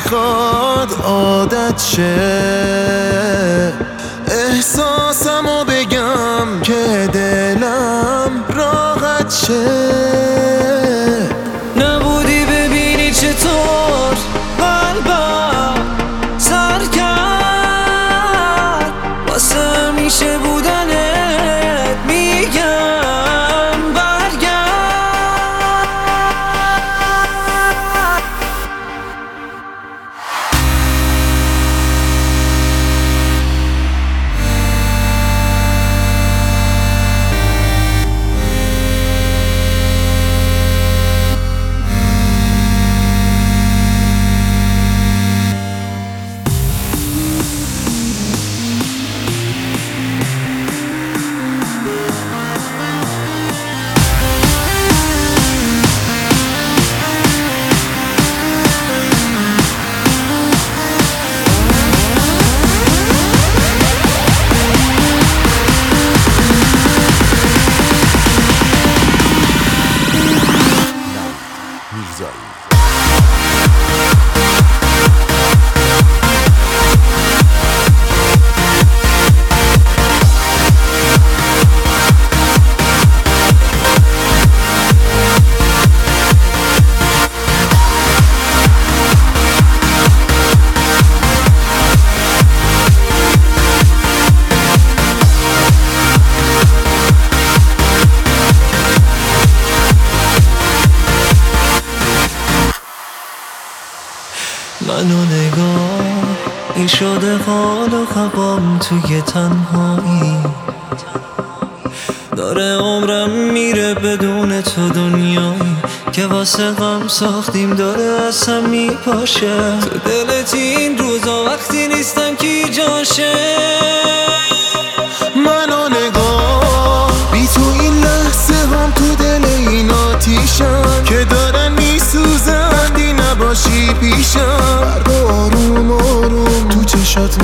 میخواد عادت شه، احساسمو بگم که دلم راحت شه. نبودی ببینی چطور قلبم سر کرد واسه همیشه بودنت، میگم برگرد. منو نگاه شده حال و هوام توی تنهایی، داره عمرم میره بدون تو دنیایی که واسه غم ساختیم داره اصلا میپاشه. تو دلت این روزا وقتی نیستم کی جاشه. منو نگاه بی تو این لحظه هم تو دل این آتیشم که دارن میسوزن، دی نباشی پیشم. برق آروم آروم تو چشات